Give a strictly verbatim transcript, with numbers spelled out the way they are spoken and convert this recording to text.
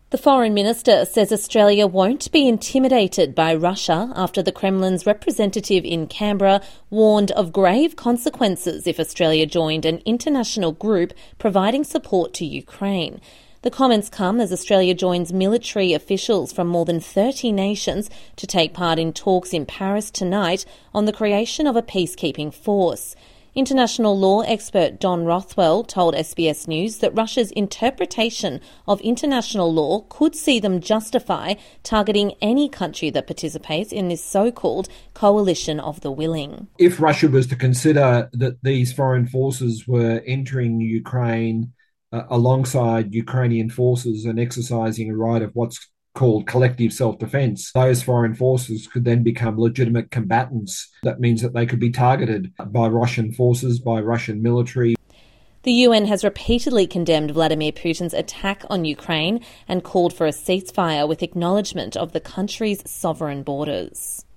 The Foreign Minister says Australia won't be intimidated by Russia after the Kremlin's representative in Canberra warned of grave consequences if Australia joined an international group providing support to Ukraine. The comments come as Australia joins military officials from more than thirty nations to take part in talks in Paris tonight on the creation of a peacekeeping force. International law expert Don Rothwell told S B S News that Russia's interpretation of international law could see them justify targeting any country that participates in this so-called coalition of the willing. If Russia was to consider that these foreign forces were entering Ukraine uh, alongside Ukrainian forces and exercising a right of what's called collective self-defense, those foreign forces could then become legitimate combatants. That means that they could be targeted by Russian forces, by Russian military. The U N has repeatedly condemned Vladimir Putin's attack on Ukraine and called for a ceasefire with acknowledgement of the country's sovereign borders.